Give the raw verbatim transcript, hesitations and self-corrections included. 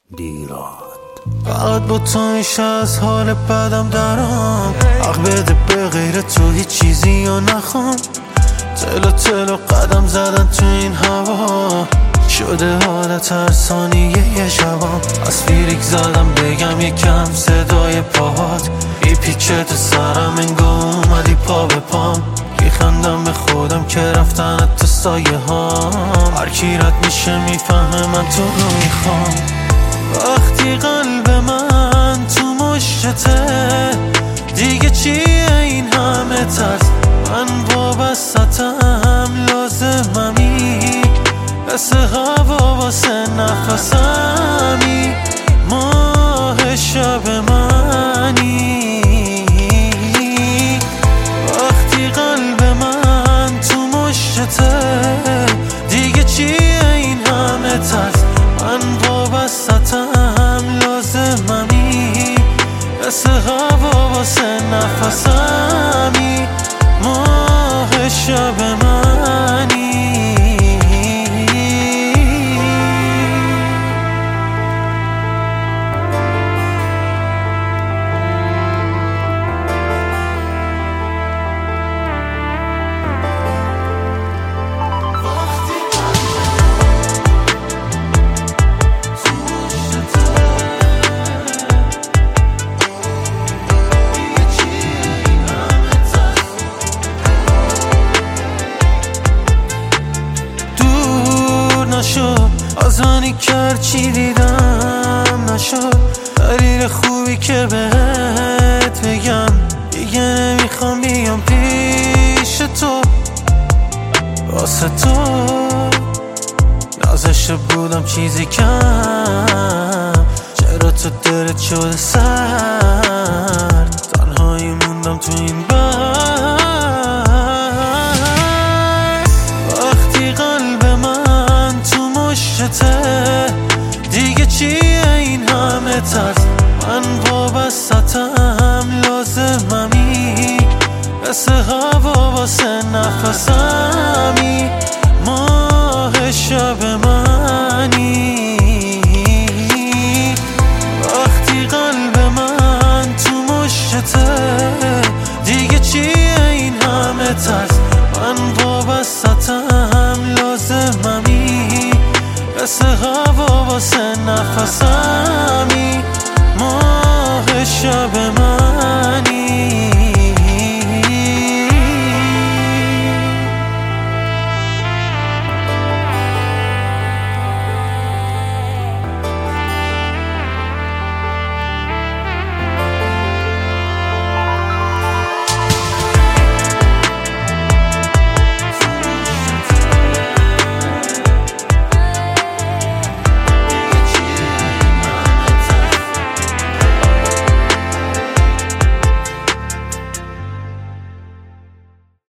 دیراد فقط با تو میشه از حال بدم درام. حق بده به غیر تو هیچ چیزی یا نخوام. تلو تلو قدم زدن تو این هوا شده حالت هر ثانیه یه شبام. از فیریک زدم بگم یکم صدای پاهات میپیچه تو سرم انگار اومدی پا به پام. میخندم به خودم که رفتن تو سایه هام. هر کی رد میشه میفهمه من تو رو میخوام. وقتی قلب من تو مشته دیگه چیه این همه ترس؟ من وابستم لازممی حس هوا واسه نفسمی. ماه شب منی وقتی قلب من تو مشته دیگه چیه این همه ترس؟ من وابستم لازممی حس هوا واسه نفسمی. ماه شب منی نشد از منی کرد چی دیدم نشد. دلیل خوبی که بهت بگم دیگه نمیخوام بیام پیش تو واسه تو. نازشته بودم چیزی کم چرا تو دلت شده سرد؟ تنهایی موندم تو این بر. وقتی قلب من تو مشته دیگه چیه این همه ترس؟ من وابستم لازممی حس هوا واسه نفسمی. ماه شب منی وقتی قلب من تو مشته دیگه چیه این همه ترس؟ من وابستم لازممی حس هوا واسه نفسم.